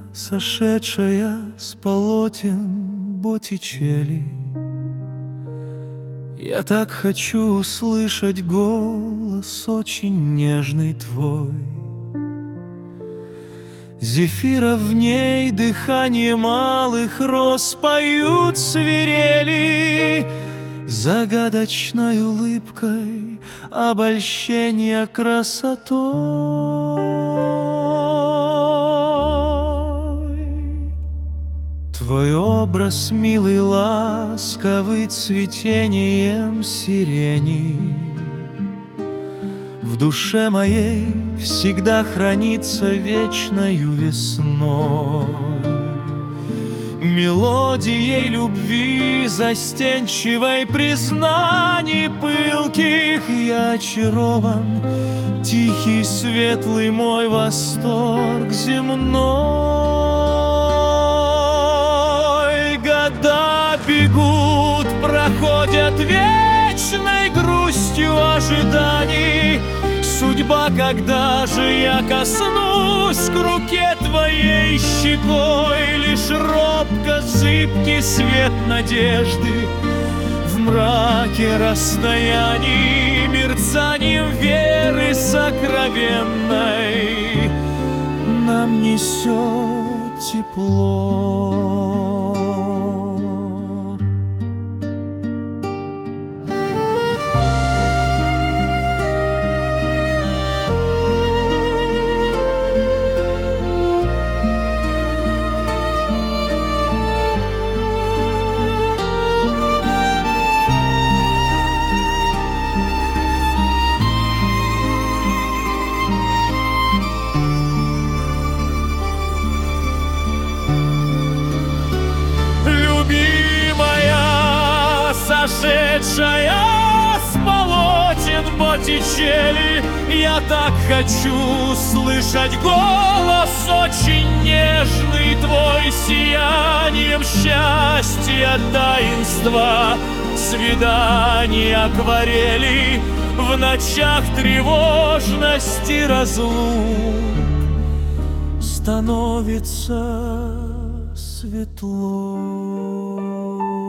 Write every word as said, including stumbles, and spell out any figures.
сошедшая с полотен Боттичелли. Я так хочу услышать голос очень нежный твой. Зефира в ней, дыхание малых роз поют свирели, загадочной улыбкой обольщения красотой. Твой образ, милый, ласковый, цветением сирени в душе моей всегда хранится вечною весной. Мелодией любви, застенчивой признаний пылких, я очарован, тихий, светлый мой восторг земной. Года бегут, проходят вечной грустью ожиданий. Судьба, когда же я коснусь к руке твоей щекой, лишь робко зыбкий свет надежды в мраке расстояний, мерцанием веры сокровенной нам несет тепло. Сошедшая с полотен Боттичелли, я так хочу слышать голос очень нежный твой, сиянием счастья, таинства, свиданий, акварели, в ночах тревожности разлук становится светло.